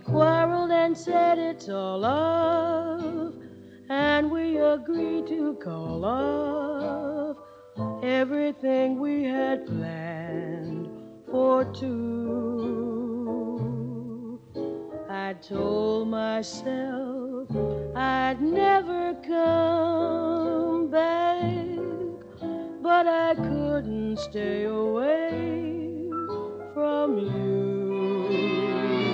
quarreled and said it's all love, and we agreed to call off everything we had planned for two. I told myself I'd never come back, but I couldn't stay away from you.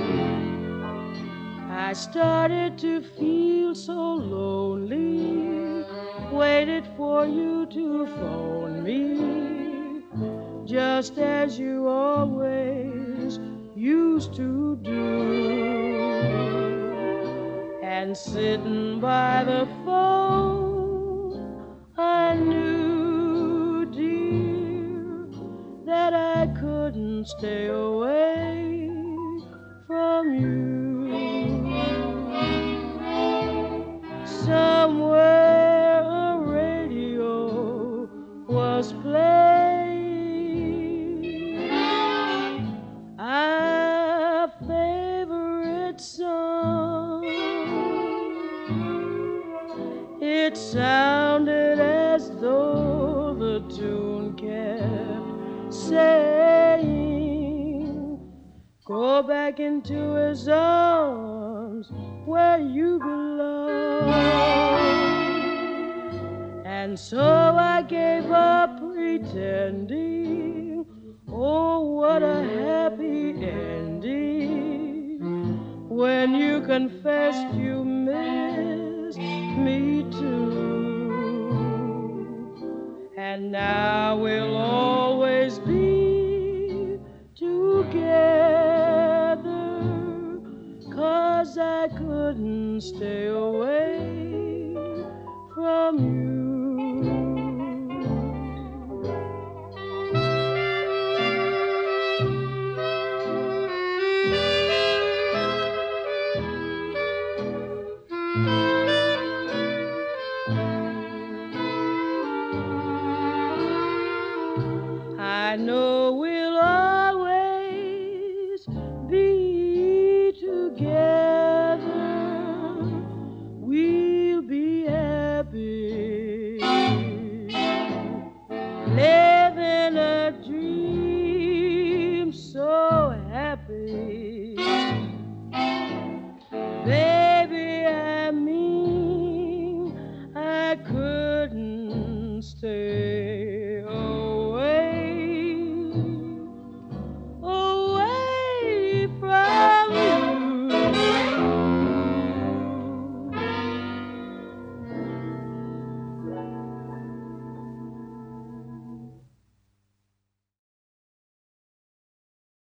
I started to feel so lonely, waited for you to phone me, just as you always used to do. And sitting by the phone, I knew, dear, that I couldn't stay away from you. Somewhere a radio was playing our favorite song. It sounded as though the tune kept saying, go back into his arms where you belong. And so I gave up pretending. Oh, what a happy ending when you confessed you missed me too. And now we'll always be together, 'cause I couldn't stay away from you. I know we'll always be together. We'll be happy, living a dream so happy. Baby, I mean, I couldn't stay